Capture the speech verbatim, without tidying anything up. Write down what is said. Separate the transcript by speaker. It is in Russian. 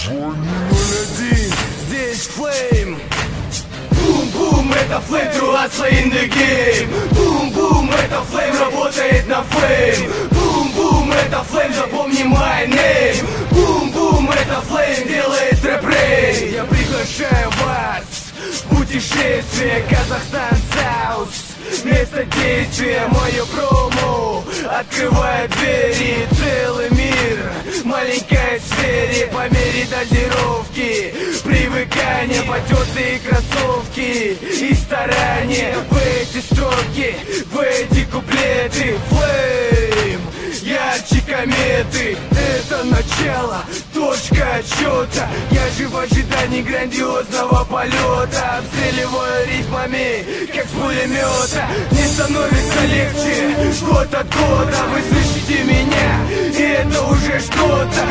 Speaker 1: ноль один, здесь Flame.
Speaker 2: Бум-бум, это Flame, through hustle in the game. Бум-бум, это Flame, работает на Flame. Бум-бум, это Flame, запомни my name. Бум-бум, это Flame, делает трэп-рейн.
Speaker 1: Я приглашаю вас в путешествие Казахстан Саус. Место действия, мое промо открывает двери, целый мир в маленькой сфере. По мере дозировки, привыкания, потертые кроссовки и старания в эти строки, в эти куплеты. Flame, ярче кометы, это начало, точка отсчета. Я же в ожидании грандиозного полета, обстреливаю рифмами, как с пулемета. Не становится легче год от года, вы слышите меня, и это уже что-то.